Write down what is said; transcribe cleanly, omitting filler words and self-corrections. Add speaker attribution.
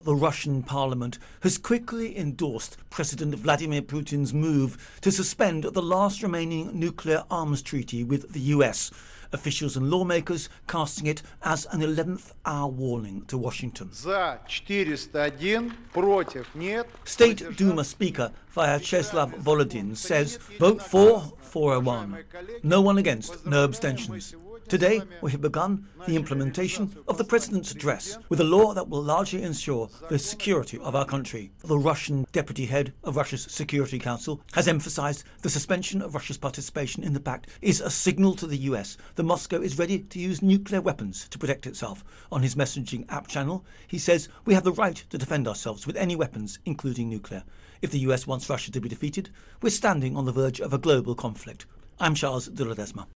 Speaker 1: the Russian parliament has quickly endorsed President Vladimir Putin's move to suspend the last remaining nuclear arms treaty with the US, officials and lawmakers casting it as an 11th hour warning to Washington.
Speaker 2: За 401, против нет.
Speaker 1: State Duma Speaker Vyacheslav Volodin says, vote for 401. No one against, no abstentions. Today, we have begun the implementation of the President's address with a law that will largely ensure the security of our country. The Russian deputy head of Russia's Security Council has emphasized the suspension of Russia's participation in the pact is a signal to the US that Moscow is ready to use nuclear weapons to protect itself. On his messaging app channel, he says, we have the right to defend ourselves with any weapons, including nuclear. If the US wants Russia to be defeated, we're standing on the verge of a global conflict. I'm Charles de Ledesma.